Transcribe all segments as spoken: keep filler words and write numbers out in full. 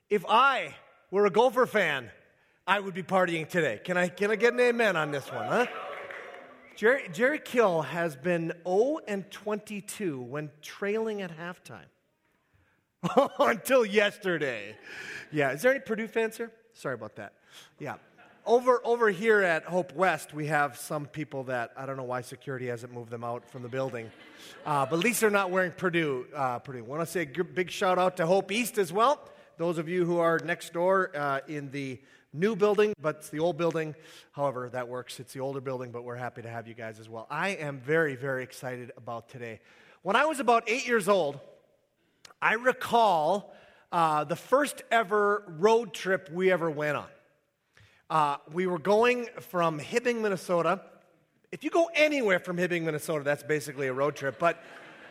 If I were a Gopher fan, I would be partying today. Can I can I get an amen on this one, huh? Jerry, Jerry Kill has been oh and twenty-two when trailing at halftime. Until yesterday. Yeah, is there any Purdue fans here? Sorry about that. Yeah. Over over here at Hope West, we have some people that, I don't know why security hasn't moved them out from the building. Uh, but at least they're not wearing Purdue. Uh, Purdue. I want to say a g- big shout out to Hope East as well. Those of you who are next door uh, in the new building, but it's the old building. However, that works. It's the older building, but we're happy to have you guys as well. I am very, very excited about today. When I was about eight years old, I recall uh, the first ever road trip we ever went on. Uh, we were going from Hibbing, Minnesota. If you go anywhere from Hibbing, Minnesota, that's basically a road trip. But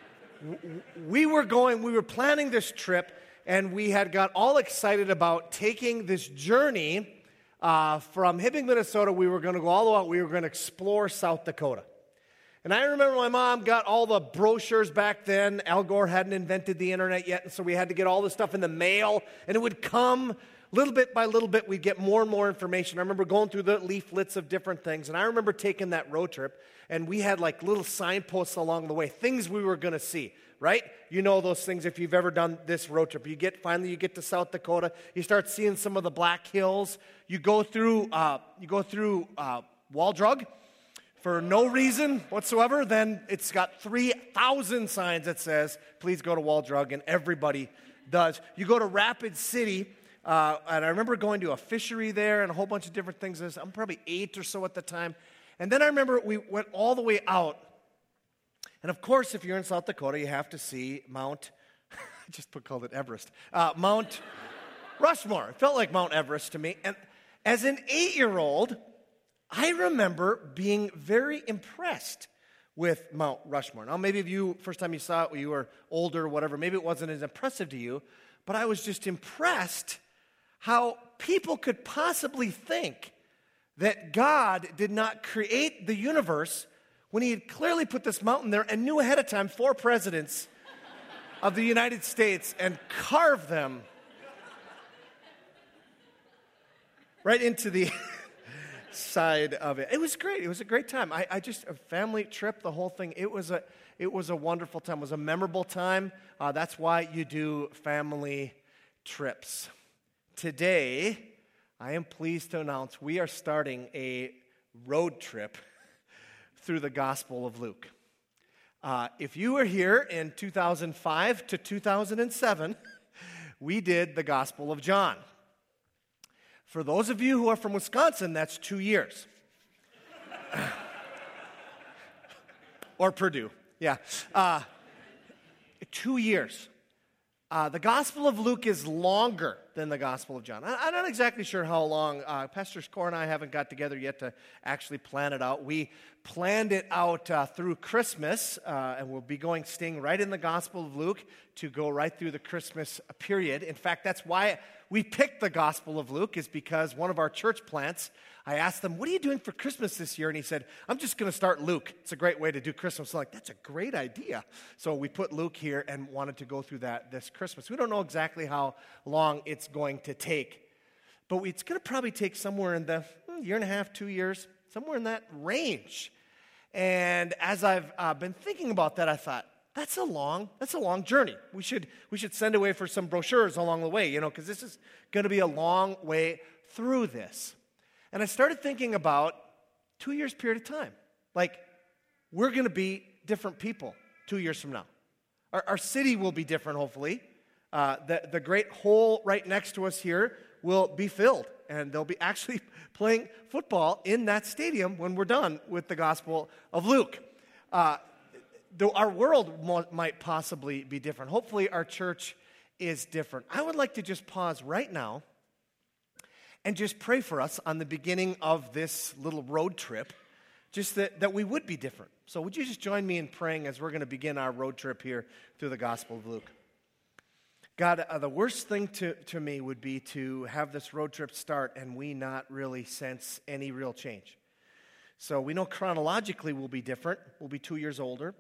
w- we were going, we were planning this trip, and we had got all excited about taking this journey uh, from Hibbing, Minnesota. We were going to go all the way out. We were going to explore South Dakota. And I remember my mom got all the brochures back then. Al Gore hadn't invented the internet yet, and so we had to get all this stuff in the mail, and it would come little bit by little bit. We'd get more and more information. I remember going through the leaflets of different things, and I remember taking that road trip, and we had like little signposts along the way, things we were going to see, right? You know those things if you've ever done this road trip. You get, finally you get to South Dakota, you start seeing some of the Black Hills. You go through, uh, you go through uh, Wall Drug, for no reason whatsoever. Then it's got three thousand signs that says, please go to Wall Drug, and everybody does. You go to Rapid City, uh, and I remember going to a fishery there and a whole bunch of different things. I'm probably eight or so at the time. And then I remember we went all the way out. And of course, if you're in South Dakota, you have to see Mount, I just put, called it Everest, uh, Mount Rushmore. It felt like Mount Everest to me. And as an eight-year-old, I remember being very impressed with Mount Rushmore. Now, maybe if you, first time you saw it, when you were older or whatever, maybe it wasn't as impressive to you, but I was just impressed how people could possibly think that God did not create the universe when he had clearly put this mountain there and knew ahead of time four presidents of the United States and carved them right into the side of it. It was great. It was a great time. I, I just, a family trip, the whole thing, it was a it was a wonderful time. It was a memorable time. Uh, that's why you do family trips. Today, I am pleased to announce we are starting a road trip through the Gospel of Luke. Uh, if you were here in two thousand five to two thousand seven, we did the Gospel of John. For those of you who are from Wisconsin, that's two years. Or Purdue, yeah. Uh, two years. Uh, the Gospel of Luke is longer than the Gospel of John. I, I'm not exactly sure how long. Uh, Pastor Score and I haven't got together yet to actually plan it out. We planned it out uh, through Christmas, uh, and we'll be going, staying right in the Gospel of Luke to go right through the Christmas period. In fact, that's why we picked the Gospel of Luke, is because one of our church plants, I asked them, what are you doing for Christmas this year? And he said, I'm just going to start Luke. It's a great way to do Christmas. I'm like, that's a great idea. So we put Luke here and wanted to go through that this Christmas. We don't know exactly how long it's going to take, but we, it's going to probably take somewhere in the hmm, year and a half, two years, somewhere in that range. And as I've uh, been thinking about that, I thought, that's a long, that's a long journey. We should, we should send away for some brochures along the way, you know, because this is going to be a long way through this. And I started thinking about two years period of time. Like, we're going to be different people two years from now. Our, our city will be different, hopefully. Uh, the, the great hole right next to us here will be filled, and they'll be actually playing football in that stadium when we're done with the Gospel of Luke. Uh, though our world mo- might possibly be different. Hopefully our church is different. I would like to just pause right now and just pray for us on the beginning of this little road trip, just that, that we would be different. So would you just join me in praying as we're going to begin our road trip here through the Gospel of Luke? God, uh, the worst thing to, to me would be to have this road trip start and we not really sense any real change. So we know chronologically we'll be different. We'll be two years older.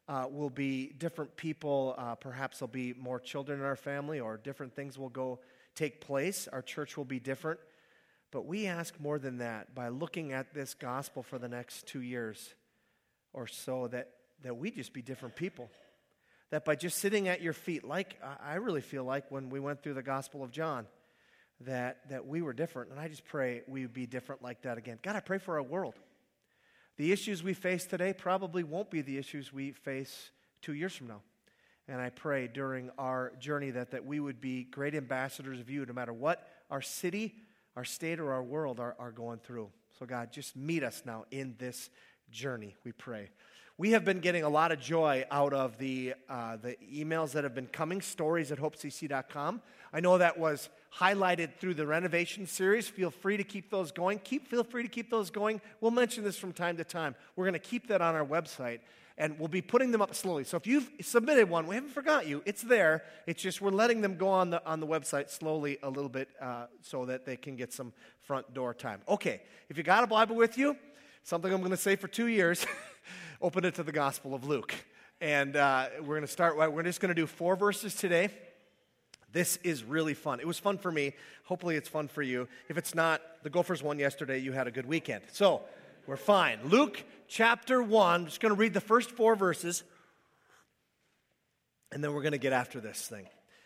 uh, will be different people. Uh, perhaps there'll be more children in our family, or different things will go take place. Our church will be different. But we ask more than that by looking at this gospel for the next two years or so, that, that we just be different people. That by just sitting at your feet, like I really feel like when we went through the Gospel of John, that, that we were different. And I just pray we would be different like that again. God, I pray for our world. The issues we face today probably won't be the issues we face two years from now. And I pray during our journey that, that we would be great ambassadors of you, no matter what our city, our state, or our world are, are going through. So God, just meet us now in this journey, we pray. We have been getting a lot of joy out of the uh, the emails that have been coming, stories at hope c c dot com. I know that was highlighted through the renovation series. Feel free to keep those going. Keep Feel free to keep those going. We'll mention this from time to time. We're going to keep that on our website, and we'll be putting them up slowly. So if you've submitted one, we haven't forgot you. It's there. It's just we're letting them go on the on the website slowly a little bit uh, so that they can get some front door time. Okay, if you got a Bible with you, something I'm going to say for two years, open it to the Gospel of Luke. And uh, we're going to start, we're just going to do four verses today. This is really fun. It was fun for me. Hopefully it's fun for you. If it's not, the Gophers won yesterday. You had a good weekend. So we're fine. Luke chapter one. I'm just going to read the first four verses, and then we're going to get after this thing.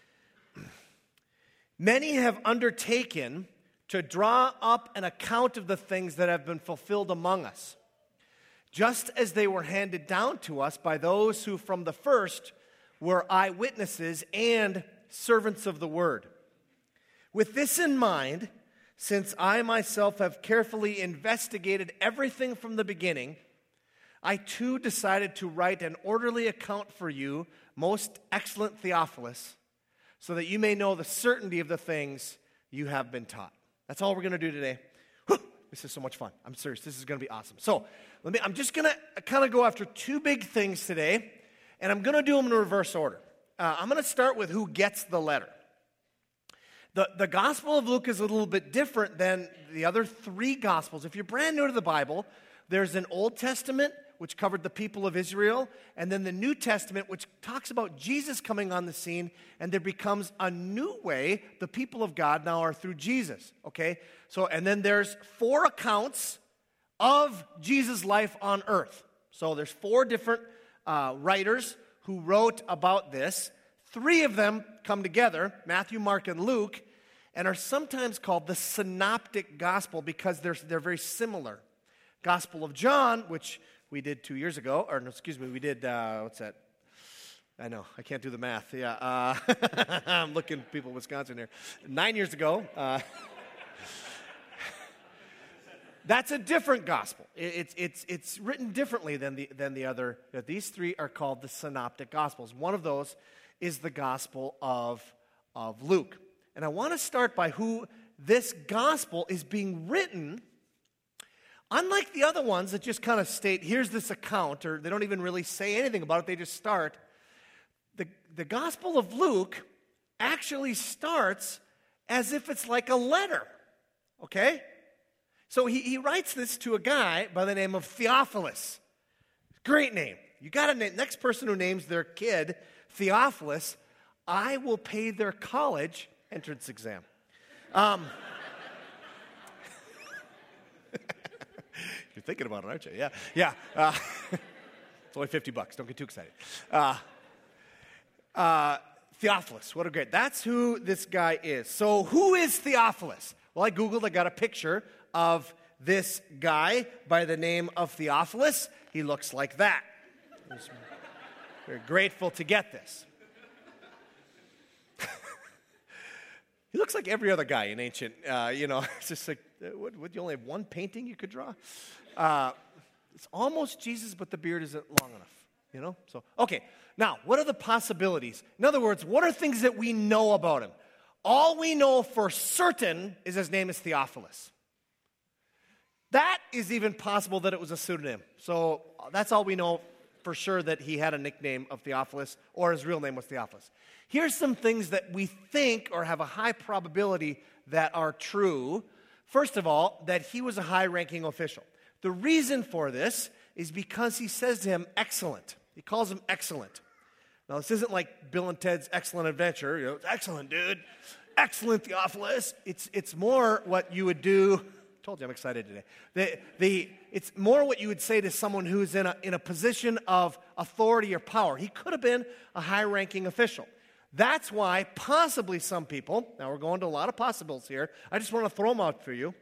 Many have undertaken to draw up an account of the things that have been fulfilled among us, just as they were handed down to us by those who from the first were eyewitnesses and servants of the word. With this in mind, since I myself have carefully investigated everything from the beginning, I too decided to write an orderly account for you, most excellent Theophilus, so that you may know the certainty of the things you have been taught. That's all we're going to do today. Whew, this is so much fun. I'm serious. This is going to be awesome. So let me. I'm just going to kind of go after two big things today, and I'm going to do them in reverse order. Uh, I'm going to start with who gets the letter. The, the Gospel of Luke is a little bit different than the other three Gospels. If you're brand new to the Bible, there's an Old Testament, which covered the people of Israel, and then the New Testament, which talks about Jesus coming on the scene, and there becomes a new way the people of God now are through Jesus, okay? So, and then there's four accounts of Jesus' life on earth. So there's four different uh, writers who wrote about this. Three of them come together, Matthew, Mark, and Luke, and are sometimes called the Synoptic Gospel because they're, they're very similar. Gospel of John, which we did two years ago, or no, excuse me, we did, uh, what's that? I know, I can't do the math. Yeah, uh, I'm looking at people in Wisconsin here. Nine years ago. Uh, that's a different gospel. It's, it's, it's written differently than the, than the other. These three are called the Synoptic Gospels. One of those is the Gospel of, of Luke. And I want to start by who this gospel is being written. Unlike the other ones that just kind of state, here's this account, or they don't even really say anything about it, they just start. The, the Gospel of Luke actually starts as if it's like a letter, okay? So he, he writes this to a guy by the name of Theophilus. Great name. You got a name. Next person who names their kid Theophilus, I will pay their college entrance exam. Um... You're thinking about it, aren't you? Yeah, yeah. Uh, it's only fifty bucks. Don't get too excited. Uh, uh, Theophilus, what a great. That's who this guy is. So who is Theophilus? Well, I Googled. I got a picture of this guy by the name of Theophilus. He looks like that. We're grateful to get this. He looks like every other guy in ancient, uh, you know, it's just like, what, would you only have one painting you could draw? Uh, it's almost Jesus, but the beard isn't long enough, you know? So, okay, now, what are the possibilities? In other words, what are things that we know about him? All we know for certain is his name is Theophilus. That is even possible that it was a pseudonym. So that's all we know for sure, that he had a nickname of Theophilus, or his real name was Theophilus. Here's some things that we think or have a high probability that are true. First of all, that he was a high-ranking official. The reason for this is because he says to him, excellent. He calls him excellent. Now, this isn't like Bill and Ted's Excellent Adventure. You know, it's excellent, dude. Excellent, Theophilus. It's, it's more what you would do. I told you I'm excited today. The, the, it's more what you would say to someone who's in a, in a position of authority or power. He could have been a high-ranking official. That's why possibly some people, now we're going to a lot of possibles here, I just want to throw them out for you,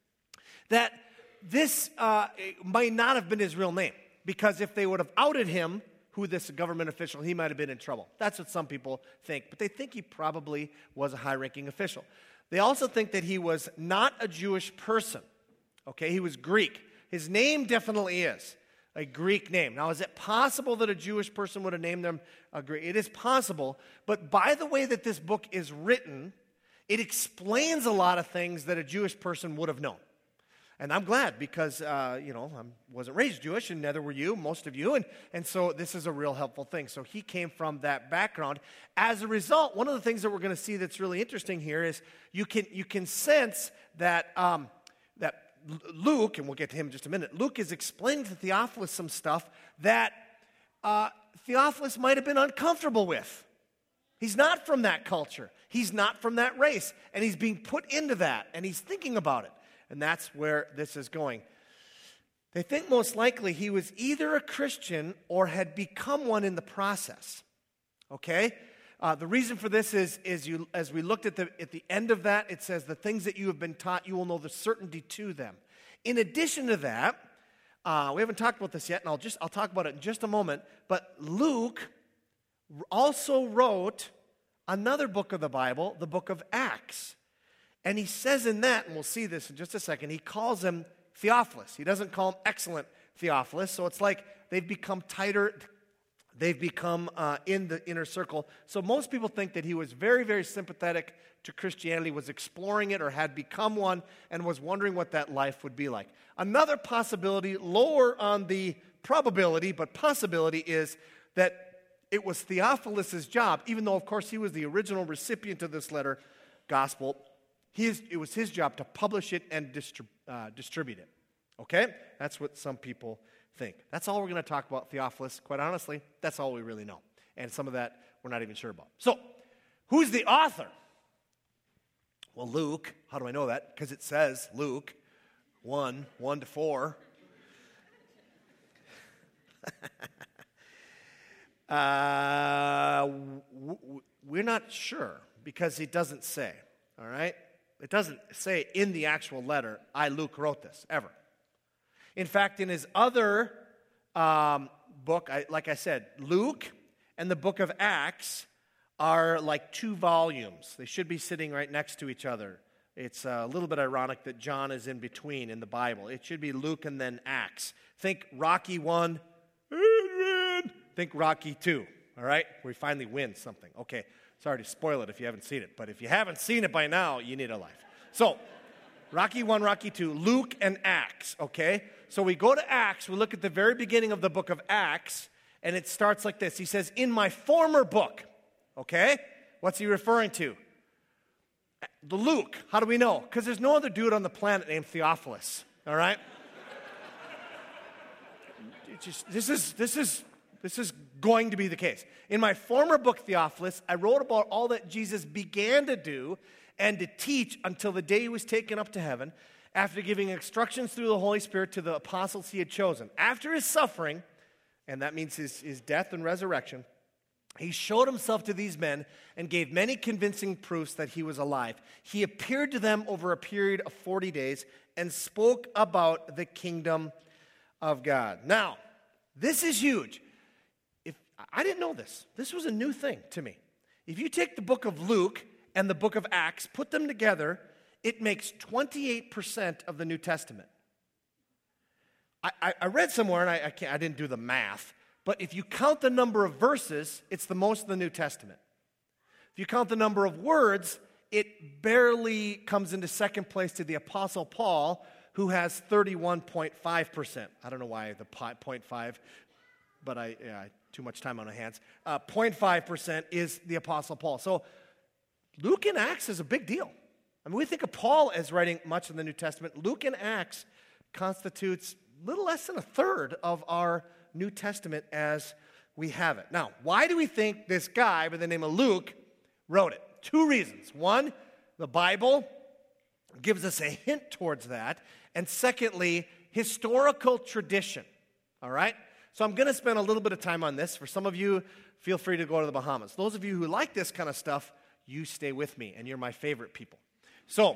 that this uh, might not have been his real name, because if they would have outed him, who this government official, he might have been in trouble. That's what some people think, but they think he probably was a high-ranking official. They also think that he was not a Jewish person, okay? He was Greek. His name definitely is a Greek name. Now, is it possible that a Jewish person would have named them a Greek? It is possible, but by the way that this book is written, it explains a lot of things that a Jewish person would have known. And I'm glad because, uh, you know, I wasn't raised Jewish, and neither were you, most of you, and, and so this is a real helpful thing. So he came from that background. As a result, one of the things that we're going to see that's really interesting here is you can you can sense that um, that Luke, and we'll get to him in just a minute, Luke is explaining to Theophilus some stuff that uh, Theophilus might have been uncomfortable with. He's not from that culture. He's not from that race, and he's being put into that, and he's thinking about it. And that's where this is going. They think most likely he was either a Christian or had become one in the process. Okay? Uh, the reason for this is, is you, as we looked at the, at the end of that, it says, the things that you have been taught, you will know the certainty to them. In addition to that, uh, we haven't talked about this yet, and I'll, just, I'll talk about it in just a moment, but Luke also wrote another book of the Bible, the book of Acts. And he says in that, and we'll see this in just a second, he calls him Theophilus. He doesn't call him excellent Theophilus. So it's like they've become tighter. They've become uh, in the inner circle. So most people think that he was very, very sympathetic to Christianity, was exploring it or had become one, and was wondering what that life would be like. Another possibility, lower on the probability, but possibility, is that it was Theophilus' job, even though, of course, he was the original recipient of this letter, gospel. His, it was his job to publish it and distrib, uh, distribute it. Okay? That's what some people think. That's all we're going to talk about Theophilus. Quite honestly, that's all we really know. And some of that we're not even sure about. So, who's the author? Well, Luke. How do I know that? Because it says Luke one, one to four. uh, w- w- we're not sure because it doesn't say. All right? It doesn't say in the actual letter, I, Luke, wrote this, ever. In fact, in his other um, book, I, like I said, Luke and the book of Acts are like two volumes. They should be sitting right next to each other. It's a little bit ironic that John is in between in the Bible. It should be Luke and then Acts. Think Rocky one, think Rocky two, all right? Where he finally wins something. Okay. Sorry to spoil it if you haven't seen it, but if you haven't seen it by now, you need a life. So, Rocky one, Rocky two, Luke and Acts, okay? So we go to Acts, we look at the very beginning of the book of Acts, and it starts like this. He says, in my former book, okay? What's he referring to? The Luke. How do we know? Because there's no other dude on the planet named Theophilus, all right? It just, this is, this is... This is going to be the case. In my former book, Theophilus, I wrote about all that Jesus began to do and to teach until the day he was taken up to heaven, after giving instructions through the Holy Spirit to the apostles he had chosen. After his suffering, and that means his, his death and resurrection, he showed himself to these men and gave many convincing proofs that he was alive. He appeared to them over a period of forty days and spoke about the kingdom of God. Now, this is huge. I didn't know this. This was a new thing to me. If you take the book of Luke and the book of Acts, put them together, it makes twenty-eight percent of the New Testament. I, I, I read somewhere, and I, I, can't, I didn't do the math, but if you count the number of verses, it's the most of the New Testament. If you count the number of words, it barely comes into second place to the Apostle Paul, who has thirty-one point five percent. I don't know why the zero point five, but I... Yeah, too much time on our hands. Uh, zero point five percent is the Apostle Paul. So Luke and Acts is a big deal. I mean, we think of Paul as writing much of the New Testament. Luke and Acts constitutes a little less than a third of our New Testament as we have it. Now, why do we think this guy by the name of Luke wrote it? Two reasons. One, the Bible gives us a hint towards that. And secondly, historical tradition. All right? So I'm going to spend a little bit of time on this. For some of you, feel free to go to the Bahamas. Those of you who like this kind of stuff, you stay with me, and you're my favorite people. So,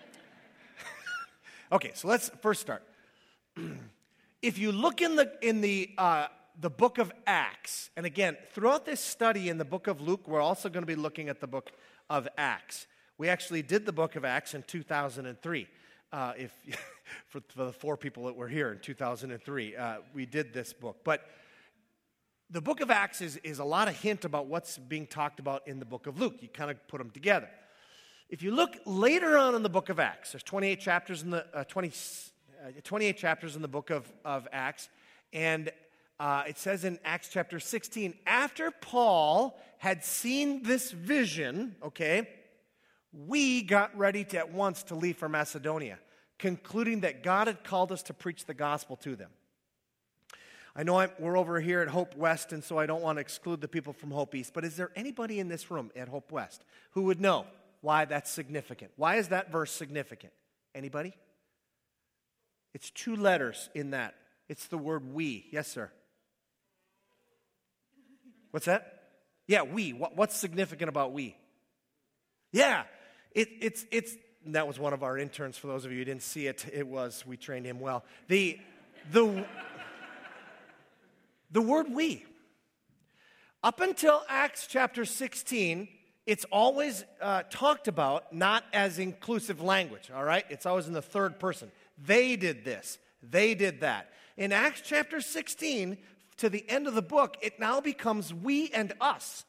okay, so let's first start. If you look in the in the uh, the book of Acts, and again, throughout this study in the book of Luke, we're also going to be looking at the book of Acts. We actually did the book of Acts in two thousand three. Uh, if for, for the four people that were here in two thousand three, uh, we did this book. But the book of Acts is, is a lot of hint about what's being talked about in the book of Luke. You kind of put them together. If you look later on in the book of Acts, there's twenty-eight chapters in the uh, twenty, uh, twenty-eight chapters in the book of, of Acts, and uh, it says in Acts chapter sixteen, after Paul had seen this vision, okay, we got ready to at once to leave for Macedonia, concluding that God had called us to preach the gospel to them. I know I'm, we're over here at Hope West, and so I don't want to exclude the people from Hope East, but is there anybody in this room at Hope West who would know why that's significant? Why is that verse significant? Anybody? It's two letters in that. It's the word we. Yes, sir. What's that? Yeah, we. What, what's significant about we? Yeah, it, it's, it's, that was one of our interns, for those of you who didn't see it. It was, we trained him well. The, the, the word we. Up until Acts chapter sixteen, it's always uh, talked about not as inclusive language, all right? It's always in the third person. They did this. They did that. In Acts chapter sixteen, to the end of the book, it now becomes we and us.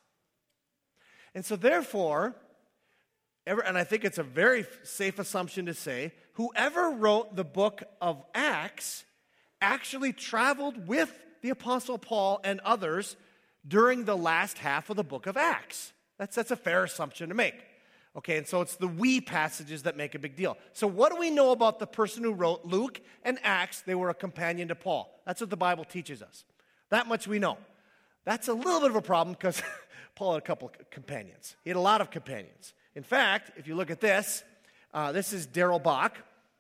And so therefore, ever, and I think it's a very safe assumption to say, whoever wrote the book of Acts actually traveled with the Apostle Paul and others during the last half of the book of Acts. That's, that's a fair assumption to make. Okay, and so it's the we passages that make a big deal. So what do we know about the person who wrote Luke and Acts? They were a companion to Paul. That's what the Bible teaches us. That much we know. That's a little bit of a problem because Paul had a couple of companions. He had a lot of companions. In fact, if you look at this, uh, this is Darrell Bock.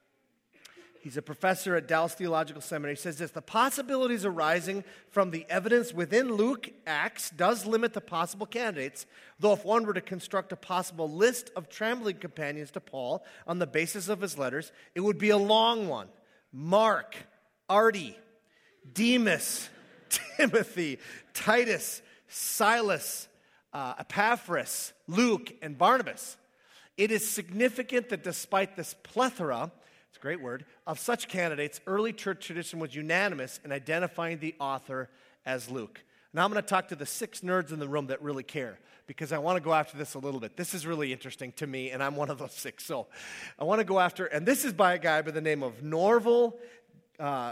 He's a professor at Dallas Theological Seminary. He says this: the possibilities arising from the evidence within Luke Acts does limit the possible candidates, though if one were to construct a possible list of traveling companions to Paul on the basis of his letters, it would be a long one. Mark, Artie, Demas, Timothy, Titus, Silas, uh, Epaphras, Luke, and Barnabas. It is significant that despite this plethora, it's a great word, of such candidates, early church tradition was unanimous in identifying the author as Luke. Now I'm going to talk to the six nerds in the room that really care, because I want to go after this a little bit. This is really interesting to me, and I'm one of those six. So I want to go after, and this is by a guy by the name of Norval uh,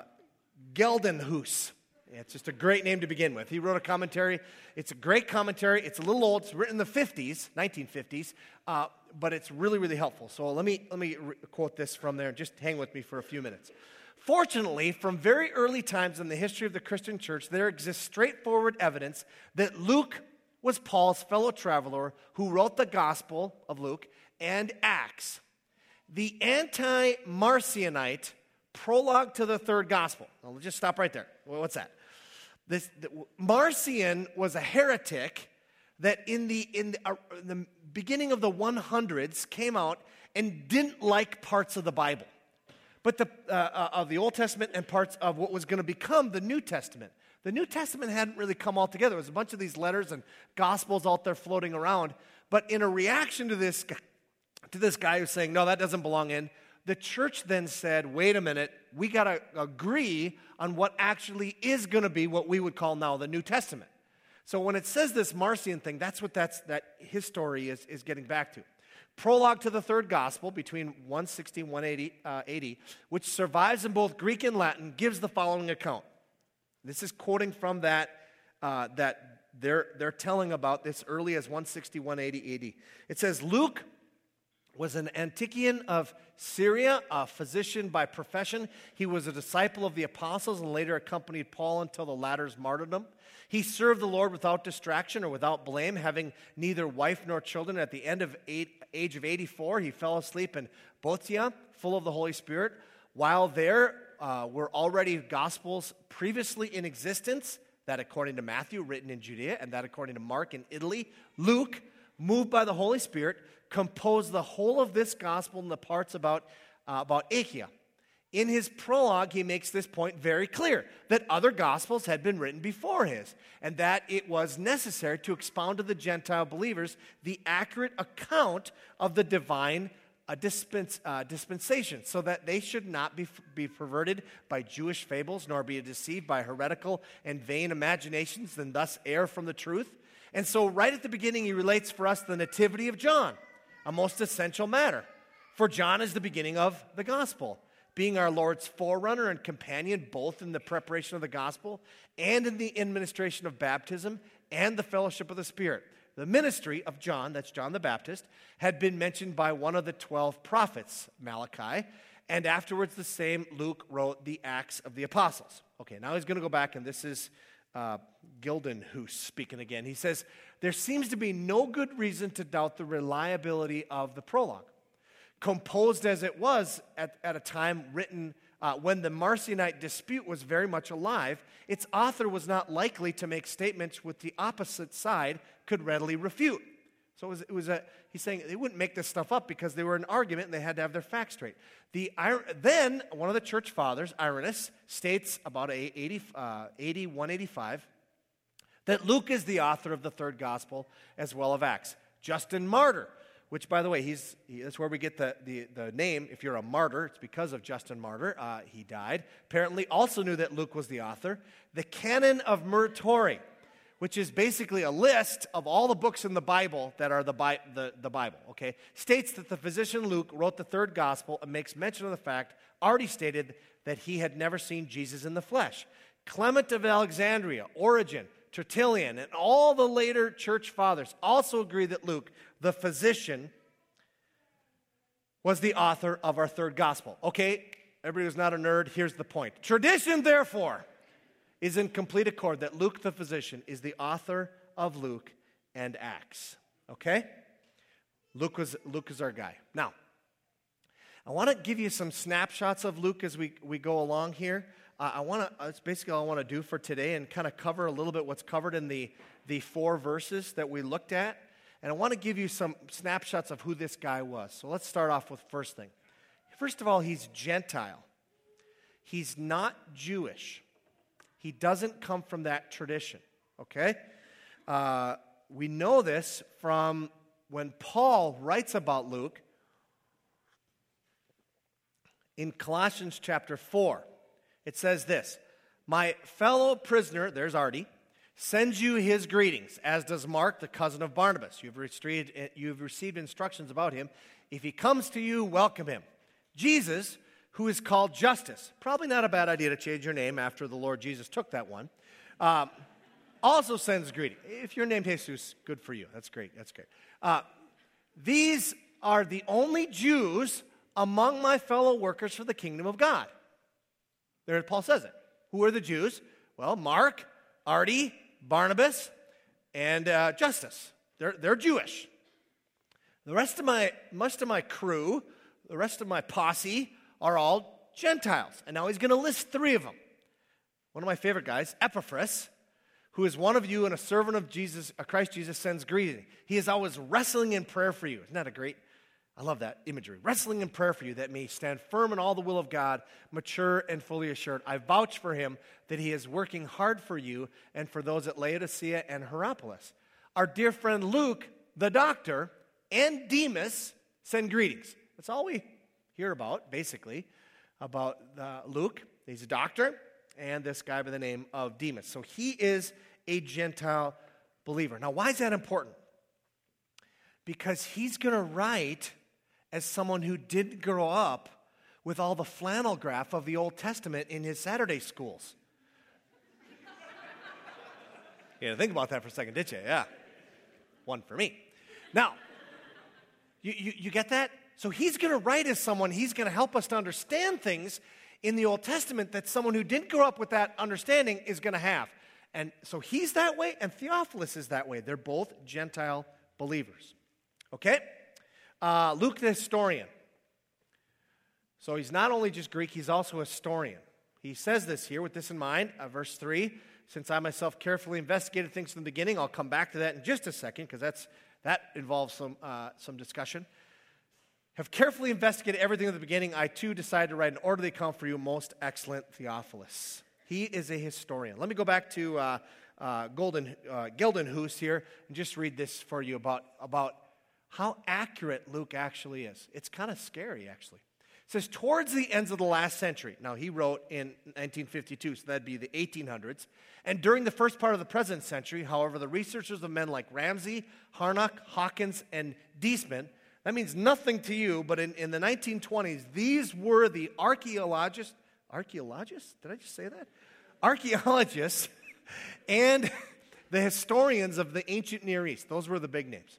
Geldenhuis. It's just a great name to begin with. He wrote a commentary. It's a great commentary. It's a little old. It's written in the fifties, nineteen fifties, uh, but it's really, really helpful. So let me let me re- quote this from there and just hang with me for a few minutes. Fortunately, from very early times in the history of the Christian church, there exists straightforward evidence that Luke was Paul's fellow traveler who wrote the Gospel of Luke and Acts. The anti-Marcionite prologue to the third Gospel. Now, let's just stop right there. Well, what's that? This, the, Marcion was a heretic that in the, in the, uh, the beginning of the hundreds came out and didn't like parts of the Bible, but the, uh, uh, of the Old Testament and parts of what was going to become the New Testament. The New Testament hadn't really come all together. There was a bunch of these letters and Gospels out there floating around, but in a reaction to this, to this guy who's saying, no, that doesn't belong in, the church then said, wait a minute, we got to agree on what actually is going to be what we would call now the New Testament. So when it says this Marcion thing, that's what that's, that his story is, is getting back to. Prologue to the third gospel between one sixty and one eighty, uh, eighty, which survives in both Greek and Latin, gives the following account. This is quoting from that, uh, that they're, they're telling about this early as one sixty, one eighty A D. It says, Luke was an Antiochian of Syria, a physician by profession. He was a disciple of the apostles and later accompanied Paul until the latter's martyrdom. He served the Lord without distraction or without blame, having neither wife nor children. At the end of eight, age of eighty-four, he fell asleep in Boeotia, full of the Holy Spirit. While there uh, were already Gospels previously in existence, that according to Matthew, written in Judea, and that according to Mark in Italy. Luke, moved by the Holy Spirit, composed the whole of this Gospel in the parts about, uh, about Achaia. In his prologue, he makes this point very clear, that other Gospels had been written before his, and that it was necessary to expound to the Gentile believers the accurate account of the divine uh, dispens, uh, dispensation, so that they should not be, be perverted by Jewish fables, nor be deceived by heretical and vain imaginations, and thus err from the truth. And so right at the beginning, he relates for us the nativity of John, a most essential matter. For John is the beginning of the gospel, being our Lord's forerunner and companion both in the preparation of the gospel and in the administration of baptism and the fellowship of the Spirit. The ministry of John, that's John the Baptist, had been mentioned by one of the twelve prophets, Malachi, and afterwards the same Luke wrote the Acts of the Apostles. Okay, now he's going to go back, and this is uh, Gildenhuis speaking again. He says, there seems to be no good reason to doubt the reliability of the prologue. Composed as it was at, at a time written uh, when the Marcionite dispute was very much alive, its author was not likely to make statements which the opposite side could readily refute. So it was, it was a, he's saying they wouldn't make this stuff up because they were an argument and they had to have their facts straight. The, then, one of the church fathers, Irenaeus, states about eighty, uh, eighty, one eighty-five, that Luke is the author of the third gospel as well as Acts. Justin Martyr, which, by the way, he's, he, that's where we get the, the, the name. If you're a martyr, it's because of Justin Martyr. Uh, he died. Apparently also knew that Luke was the author. The Canon of Muratori, which is basically a list of all the books in the Bible that are the, Bi- the, the Bible, okay, states that the physician Luke wrote the third gospel and makes mention of the fact, already stated, that he had never seen Jesus in the flesh. Clement of Alexandria, Origen, Tertullian, and all the later church fathers also agree that Luke, the physician, was the author of our third gospel. Okay, everybody who's not a nerd, here's the point. Tradition, therefore, is in complete accord that Luke, the physician, is the author of Luke and Acts. Okay? Luke was, Luke is our guy. Now, I want to give you some snapshots of Luke as we, we go along here. Uh, I want to, that's basically all I want to do for today, and kind of cover a little bit what's covered in the, the four verses that we looked at. And I want to give you some snapshots of who this guy was. So let's start off with first thing. First of all, he's Gentile. He's not Jewish. He doesn't come from that tradition, okay? Uh, we know this from when Paul writes about Luke in Colossians chapter four. It says this, my fellow prisoner, there's Artie, sends you his greetings, as does Mark, the cousin of Barnabas. You've received, you've received instructions about him. If he comes to you, welcome him. Jesus, who is called Justus, probably not a bad idea to change your name after the Lord Jesus took that one, um, also sends greeting. If you're named Jesus, good for you. That's great. That's great. Uh, these are the only Jews among my fellow workers for the kingdom of God. There, Paul says it. Who are the Jews? Well, Mark, Artie, Barnabas, and uh, Justus. They're, they're Jewish. The rest of my, most of my crew, the rest of my posse are all Gentiles. And now he's going to list three of them. One of my favorite guys, Epaphras, who is one of you and a servant of Jesus, uh, Christ Jesus, sends greeting. He is always wrestling in prayer for you. Isn't that a great, I love that imagery. Wrestling in prayer for you, that may stand firm in all the will of God, mature and fully assured. I vouch for him that he is working hard for you and for those at Laodicea and Hierapolis. Our dear friend Luke, the doctor, and Demas send greetings. That's all we hear about, basically, about uh, Luke. He's a doctor, and this guy by the name of Demas. So he is a Gentile believer. Now, why is that important? Because he's going to write as someone who didn't grow up with all the flannel graph of the Old Testament in his Saturday schools. You had to think about that for a second, did you? Yeah. One for me. Now, you, you, you get that? So he's going to write as someone, he's going to help us to understand things in the Old Testament that someone who didn't grow up with that understanding is going to have. And so he's that way, and Theophilus is that way. They're both Gentile believers. Okay? Uh, Luke the historian. So he's not only just Greek, he's also a historian. He says this here with this in mind, uh, verse three. Since I myself carefully investigated things from the beginning, I'll come back to that in just a second, because that's that involves some uh, some discussion. Have carefully investigated everything at the beginning, I too decided to write an orderly account for you, most excellent Theophilus. He is a historian. Let me go back to uh, uh, Golden, uh, Geldenhuis here and just read this for you about, about how accurate Luke actually is. It's kind of scary, actually. It says, towards the ends of the last century. Now, he wrote in nineteen fifty-two, so that'd be the eighteen hundreds. And during the first part of the present century, however, the researchers of men like Ramsay, Harnack, Hawkins, and Deisman, that means nothing to you, but in, in the nineteen twenties, these were the archaeologists, archaeologists? Did I just say that? Archaeologists and the historians of the ancient Near East. Those were the big names.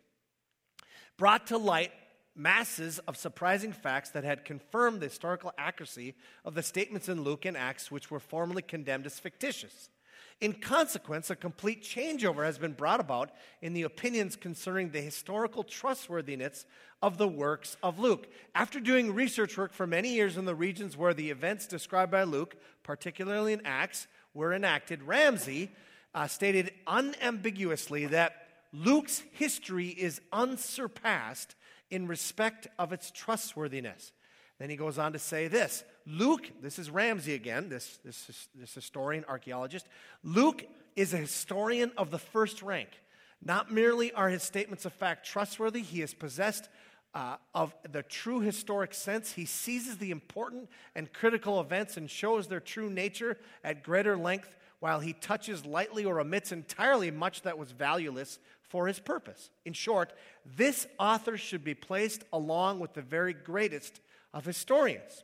Brought to light masses of surprising facts that had confirmed the historical accuracy of the statements in Luke and Acts, which were formerly condemned as fictitious. In consequence, a complete changeover has been brought about in the opinions concerning the historical trustworthiness of the works of Luke. After doing research work for many years in the regions where the events described by Luke, particularly in Acts, were enacted, Ramsay uh, stated unambiguously that Luke's history is unsurpassed in respect of its trustworthiness. Then he goes on to say this. Luke, this is Ramsay again, this, this, this historian, archaeologist. Luke is a historian of the first rank. Not merely are his statements of fact trustworthy, he is possessed uh, of the true historic sense. He seizes the important and critical events and shows their true nature at greater length, while he touches lightly or omits entirely much that was valueless for his purpose. In short, this author should be placed along with the very greatest of historians.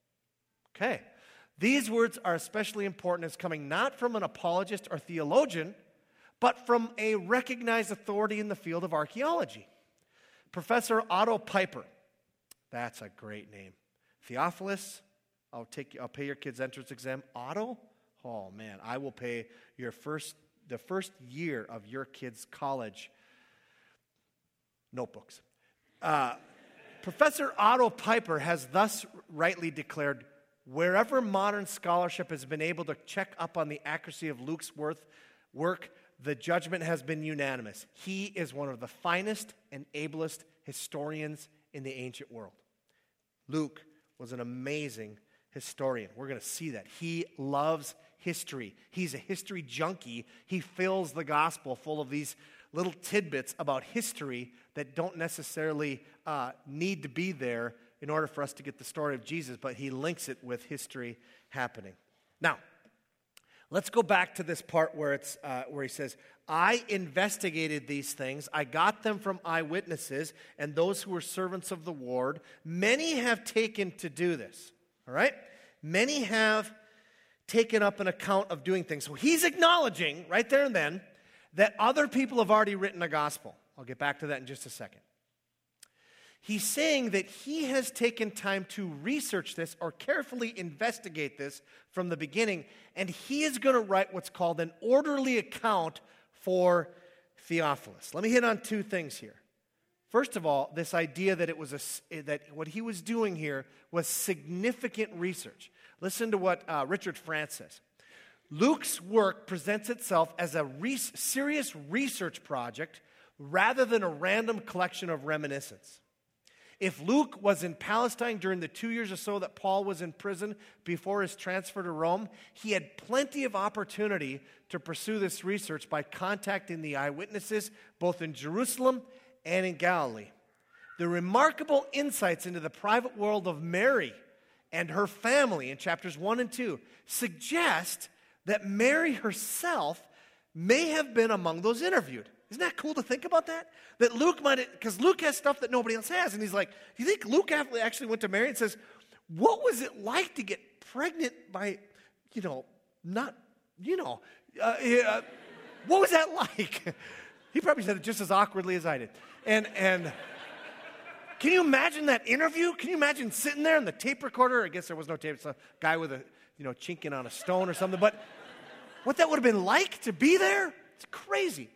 Okay. These words are especially important as coming not from an apologist or theologian, but from a recognized authority in the field of archaeology. Professor Otto Piper. That's a great name. Theophilus, I'll take I'll pay your kids' entrance exam. Otto? Oh man, I will pay your first the first year of your kids' college notebooks. Uh, Professor Otto Piper has thus rightly declared, wherever modern scholarship has been able to check up on the accuracy of Luke's worth, work, the judgment has been unanimous. He is one of the finest and ablest historians in the ancient world. Luke was an amazing historian. We're going to see that. He loves history. He's a history junkie. He fills the gospel full of these little tidbits about history that don't necessarily uh, need to be there in order for us to get the story of Jesus, but he links it with history happening. Now, let's go back to this part where it's uh, where he says, I investigated these things. I got them from eyewitnesses and those who were servants of the ward. Many have taken to do this. All right? Many have taken up an account of doing things. So he's acknowledging right there and then that other people have already written a gospel. I'll get back to that in just a second. He's saying that he has taken time to research this or carefully investigate this from the beginning, and he is going to write what's called an orderly account for Theophilus. Let me hit on two things here. First of all, this idea that it was a, that what he was doing here was significant research. Listen to what uh, Richard France says. Luke's work presents itself as a re- serious research project rather than a random collection of reminiscence. If Luke was in Palestine during the two years or so that Paul was in prison before his transfer to Rome, he had plenty of opportunity to pursue this research by contacting the eyewitnesses both in Jerusalem and in Galilee. The remarkable insights into the private world of Mary and her family in chapters one and two suggest that Mary herself may have been among those interviewed. Isn't that cool to think about that? That Luke might, because Luke has stuff that nobody else has. And he's like, do you think Luke actually went to Mary and says, what was it like to get pregnant by, you know, not, you know, uh, uh, what was that like? He probably said it just as awkwardly as I did. And, and can you imagine that interview? Can you imagine sitting there and the tape recorder? I guess there was no tape. It's a guy with a, you know, chinking on a stone or something. But what that would have been like to be there? It's crazy.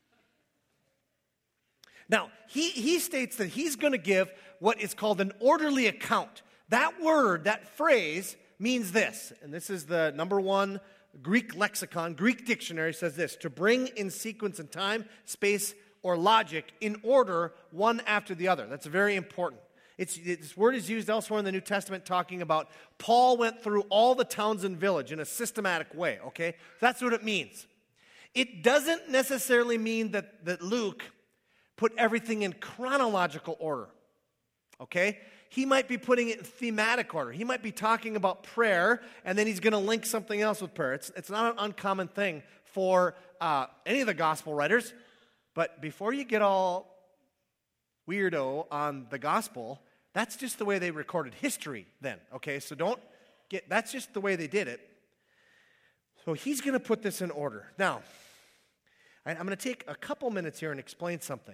Now, he, he states that he's going to give what is called an orderly account. That word, that phrase, means this, and this is the number one Greek lexicon, Greek dictionary says this: to bring in sequence in time, space, or logic in order, one after the other. That's very important. It's, this word is used elsewhere in the New Testament talking about Paul went through all the towns and village in a systematic way, okay? That's what it means. It doesn't necessarily mean that, that Luke put everything in chronological order, okay? He might be putting it in thematic order. He might be talking about prayer, and then he's going to link something else with prayer. It's, it's not an uncommon thing for uh, any of the gospel writers. But before you get all weirdo on the gospel, that's just the way they recorded history then, okay? So don't get, that's just the way they did it. So he's going to put this in order. Now, I'm going to take a couple minutes here and explain something.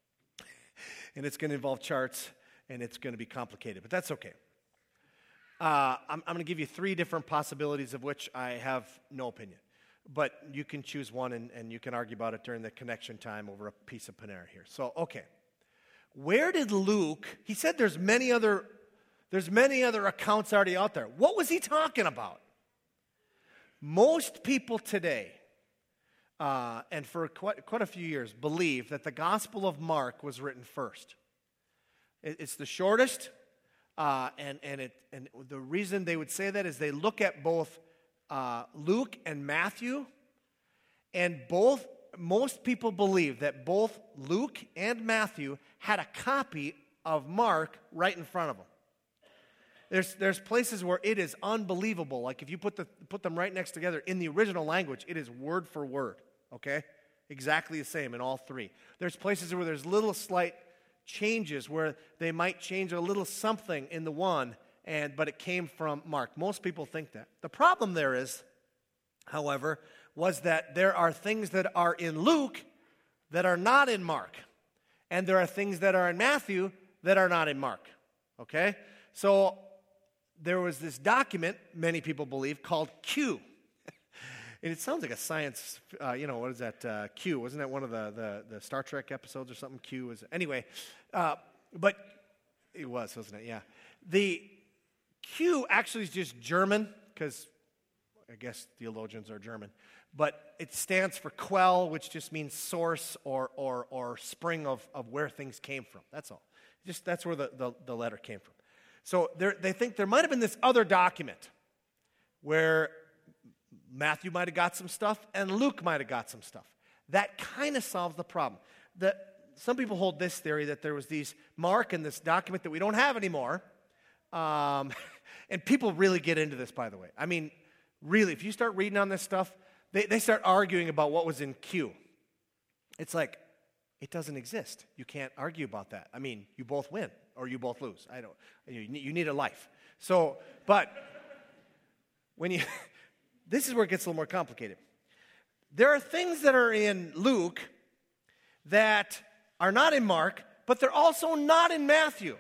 And it's going to involve charts, and it's going to be complicated, but that's okay. Uh, I'm, I'm going to give you three different possibilities of which I have no opinion. But you can choose one, and, and you can argue about it during the connection time over a piece of Panera here. So, okay. Where did Luke, he said there's many other, there's many other accounts already out there. What was he talking about? Most people today, uh, and for quite, quite a few years, believe that the Gospel of Mark was written first. It, it's the shortest, uh, and, and, it, and the reason they would say that is they look at both Uh, Luke and Matthew, and both, most people believe that both Luke and Matthew had a copy of Mark right in front of them. There's, there's places where it is unbelievable. Like if you put, the, put them right next together in the original language, it is word for word, okay? Exactly the same in all three. There's places where there's little slight changes where they might change a little something in the one, And, but it came from Mark. Most people think that. The problem there is, however, was that there are things that are in Luke that are not in Mark. And there are things that are in Matthew that are not in Mark. Okay? So there was this document, many people believe, called Q. And it sounds like a science, uh, you know, what is that? Uh, Q. Wasn't that one of the, the, the Star Trek episodes or something? Q was, anyway. Uh, but it was, wasn't it? Yeah. The Q actually is just German, because I guess theologians are German, but it stands for quell, which just means source or or, or spring of, of where things came from. That's all. Just that's where the, the, the letter came from. So they think there might have been this other document where Matthew might have got some stuff and Luke might have got some stuff. That kind of solves the problem. The, some people hold this theory that there was these Mark and this document that we don't have anymore. Um, and people really get into this, by the way. I mean, really, if you start reading on this stuff, they, they start arguing about what was in Q. It's like, it doesn't exist. You can't argue about that. I mean, you both win or you both lose. I don't. You, you need a life. So, but when you, this is where it gets a little more complicated. There are things that are in Luke that are not in Mark, but they're also not in Matthew.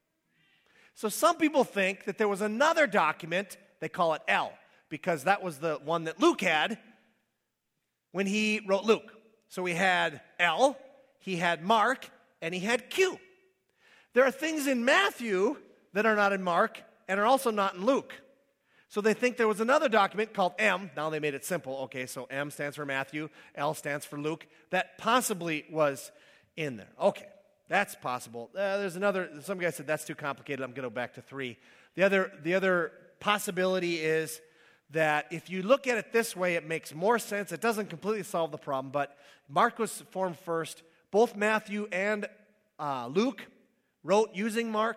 So some people think that there was another document, they call it L, because that was the one that Luke had when he wrote Luke. So he had L, he had Mark, and he had Q. There are things in Matthew that are not in Mark and are also not in Luke. So they think there was another document called M. Now they made it simple. Okay, so M stands for Matthew, L stands for Luke. That possibly was in there. Okay. That's possible. Uh, there's another, some guy said that's too complicated. I'm going to go back to three. The other, the other possibility is that if you look at it this way, it makes more sense. It doesn't completely solve the problem, but Mark was formed first. Both Matthew and uh, Luke wrote using Mark.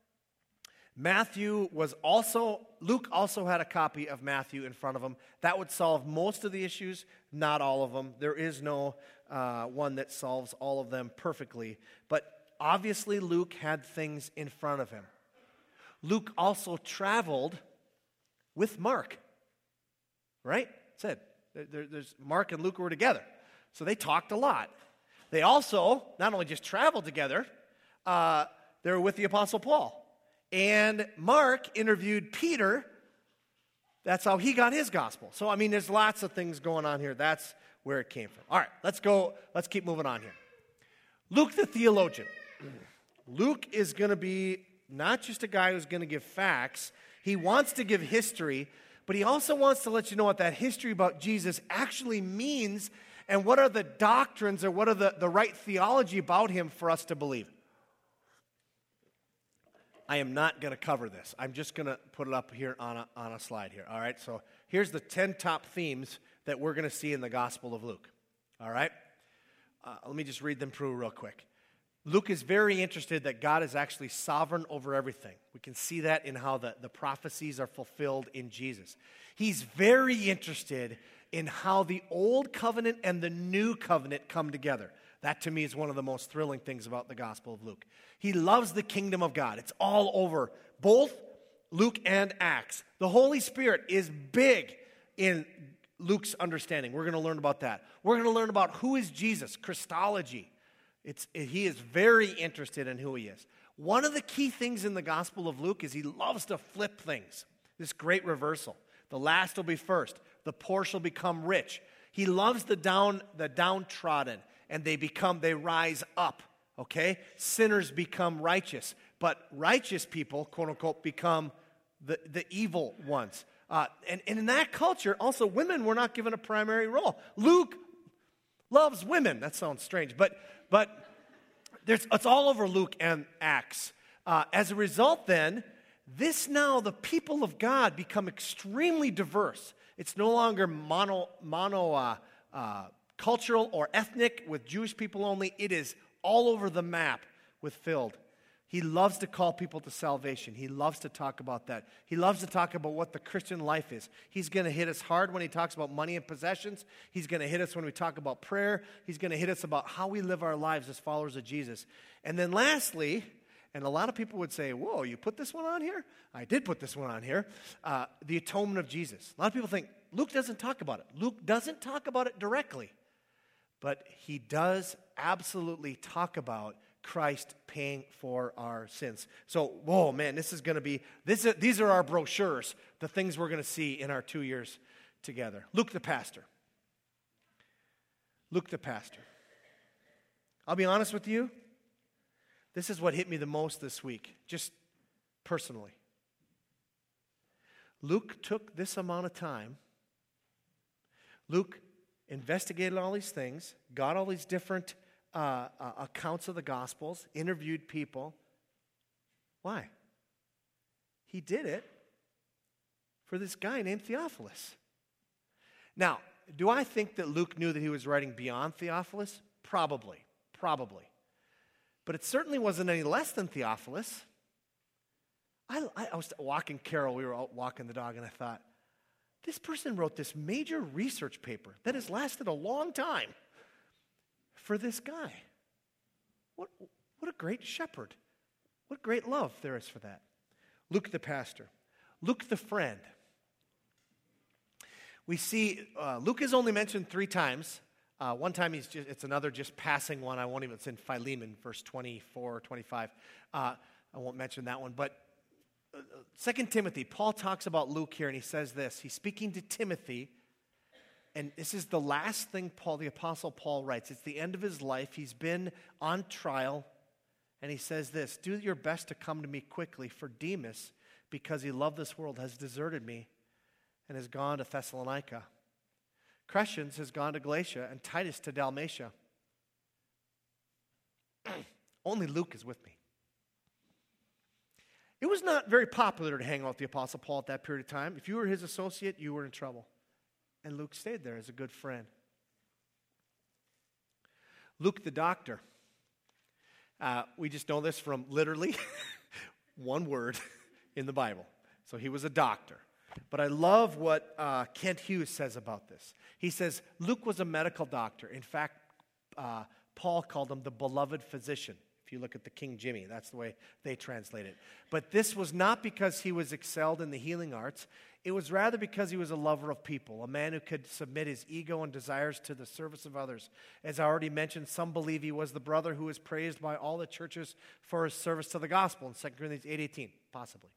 Matthew was also, Luke also had a copy of Matthew in front of him. That would solve most of the issues, not all of them. There is no uh, one that solves all of them perfectly. But obviously Luke had things in front of him. Luke also traveled with Mark. Right? It said, there, there's Mark and Luke were together. So they talked a lot. They also not only just traveled together, uh, they were with the Apostle Paul. And Mark interviewed Peter That's how he got his gospel. So, I mean, there's lots of things going on here. That's where it came from. All right, let's go. Let's keep moving on here. Luke the theologian. Luke is going to be not just a guy who's going to give facts. He wants to give history, but he also wants to let you know what that history about Jesus actually means and what are the doctrines or what are the, the right theology about him for us to believe. I am not going to cover this. I'm just going to put it up here on a, on a slide here. All right, so here's the ten top themes that we're going to see in the Gospel of Luke. All right, uh, let me just read them through real quick. Luke is very interested that God is actually sovereign over everything. We can see that in how the, the prophecies are fulfilled in Jesus. He's very interested in how the old covenant and the new covenant come together. That to me is one of the most thrilling things about the Gospel of Luke. He loves the kingdom of God. It's all over both Luke and Acts. The Holy Spirit is big in Luke's understanding. We're going to learn about that. We're going to learn about who is Jesus, Christology. It's, he is very interested in who he is. One of the key things in the Gospel of Luke is he loves to flip things. This great reversal. The last will be first. The poor shall become rich. He loves the down, the downtrodden, and they become, they rise up. Okay? Sinners become righteous, but righteous people, quote unquote, become the, the evil ones. Uh, and, and in that culture, also women were not given a primary role. Luke loves women. That sounds strange, but but there's, it's all over Luke and Acts. Uh, as a result, then, this now, the people of God become extremely diverse. It's no longer mono, mono uh, uh, cultural or ethnic with Jewish people only. It is all over the map with filled. He loves to call people to salvation. He loves to talk about that. He loves to talk about what the Christian life is. He's going to hit us hard when he talks about money and possessions. He's going to hit us when we talk about prayer. He's going to hit us about how we live our lives as followers of Jesus. And then lastly, and a lot of people would say, whoa, you put this one on here? I did put this one on here. Uh, the atonement of Jesus. A lot of people think Luke doesn't talk about it. Luke doesn't talk about it directly. But he does absolutely talk about Christ paying for our sins. So, whoa, man, this is going to be, this is, these are our brochures, the things we're going to see in our two years together. Luke the pastor. Luke the pastor. I'll be honest with you, this is what hit me the most this week, just personally. Luke took this amount of time. Luke investigated all these things, got all these different uh, uh, accounts of the Gospels, interviewed people. Why? He did it for this guy named Theophilus. Now, do I think that Luke knew that he was writing beyond Theophilus? Probably, probably. But it certainly wasn't any less than Theophilus. I, I was walking Carol, we were out walking the dog, and I thought, this person wrote this major research paper that has lasted a long time for this guy. What, what a great shepherd. What great love there is for that. Luke the pastor. Luke the friend. We see uh, Luke is only mentioned three times. Uh, one time he's just, it's another just passing one. I won't even, it's in Philemon, verse twenty-four, twenty-five. Uh, I won't mention that one, but Second Timothy, Paul talks about Luke here, and he says this. He's speaking to Timothy, and this is the last thing Paul, the Apostle Paul, writes. It's the end of his life. He's been on trial, and he says this, do your best to come to me quickly, for Demas, because he loved this world, has deserted me and has gone to Thessalonica. Crescens has gone to Galatia, and Titus to Dalmatia. Only Luke is with me. It was not very popular to hang out with the Apostle Paul at that period of time. If you were his associate, you were in trouble. And Luke stayed there as a good friend. Luke the doctor. Uh, we just know this from literally one word in the Bible. So he was a doctor. But I love what uh, Kent Hughes says about this. He says, Luke was a medical doctor. In fact, uh, Paul called him the beloved physician. If you look at the King Jimmy, that's the way they translate it. But this was not because he was excelled in the healing arts. It was rather because he was a lover of people, a man who could submit his ego and desires to the service of others. As I already mentioned, some believe he was the brother who was praised by all the churches for his service to the gospel in Second Corinthians eight eighteen, possibly.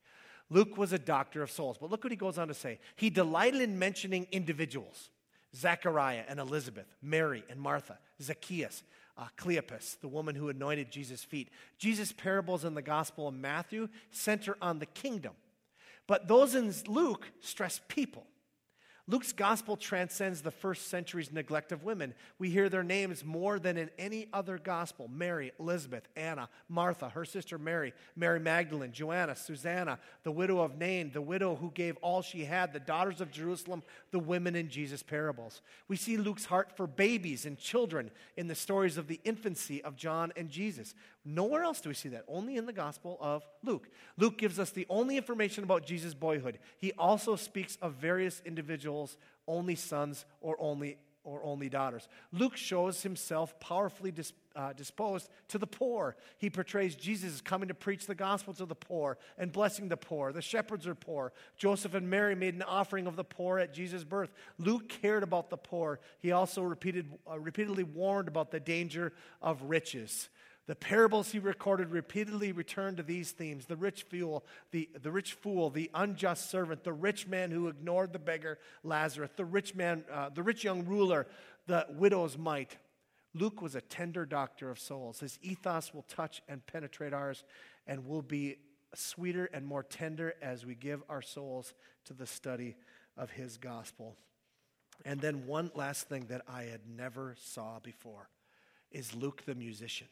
Luke was a doctor of souls. But look what he goes on to say. He delighted in mentioning individuals. Zechariah and Elizabeth, Mary and Martha, Zacchaeus, uh, Cleopas, the woman who anointed Jesus' feet. Jesus' parables in the Gospel of Matthew center on the kingdom. But those in Luke stress people. Luke's gospel transcends the first century's neglect of women. We hear their names more than in any other gospel. Mary, Elizabeth, Anna, Martha, her sister Mary, Mary Magdalene, Joanna, Susanna, the widow of Nain, the widow who gave all she had, the daughters of Jerusalem, the women in Jesus' parables. We see Luke's heart for babies and children in the stories of the infancy of John and Jesus. Nowhere else do we see that, only in the Gospel of Luke. Luke gives us the only information about Jesus' boyhood. He also speaks of various individuals, only sons or only or only daughters. Luke shows himself powerfully dis, uh, disposed to the poor. He portrays Jesus as coming to preach the gospel to the poor and blessing the poor. The shepherds are poor. Joseph and Mary made an offering of the poor at Jesus' birth. Luke cared about the poor. He also repeated, uh, repeatedly warned about the danger of riches. The parables he recorded repeatedly returned to these themes: the rich fool, the, the rich fool, the unjust servant, the rich man who ignored the beggar Lazarus, the rich man, uh, the rich young ruler, the widow's mite. Luke was a tender doctor of souls. His ethos will touch and penetrate ours and will be sweeter and more tender as we give our souls to the study of his gospel. And then one last thing that I had never saw before is Luke the musician.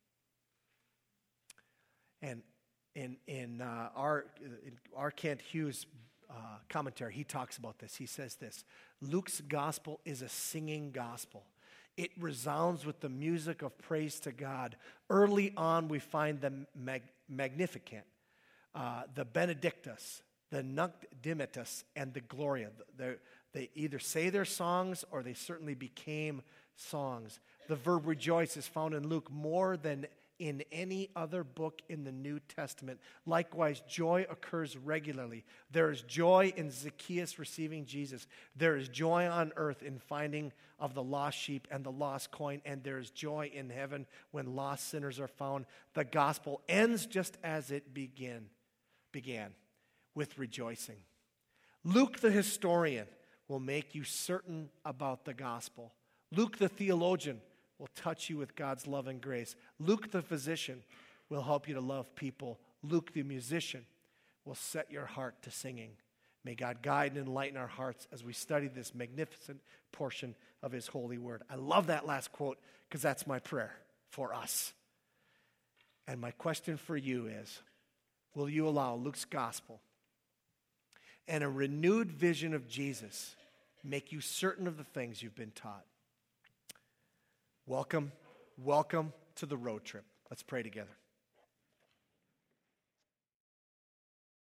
And in in uh, our in our Kent Hughes uh, commentary, he talks about this. He says this: Luke's gospel is a singing gospel. It resounds with the music of praise to God. Early on, we find the mag- Magnificat, uh, the Benedictus, the Nunc Dimittis, and the Gloria. They're, they either say their songs or they certainly became songs. The verb rejoice is found in Luke more than in any other book in the New Testament. Likewise, joy occurs regularly. There is joy in Zacchaeus receiving Jesus. There is joy on earth in finding of the lost sheep and the lost coin, and there is joy in heaven when lost sinners are found. The gospel ends just as it begin, began, with rejoicing. Luke the historian will make you certain about the gospel. Luke the theologian will touch you with God's love and grace. Luke the physician will help you to love people. Luke the musician will set your heart to singing. May God guide and enlighten our hearts as we study this magnificent portion of his holy word. I love that last quote because that's my prayer for us. And my question for you is, will you allow Luke's gospel and a renewed vision of Jesus make you certain of the things you've been taught? Welcome, welcome to the road trip. Let's pray together.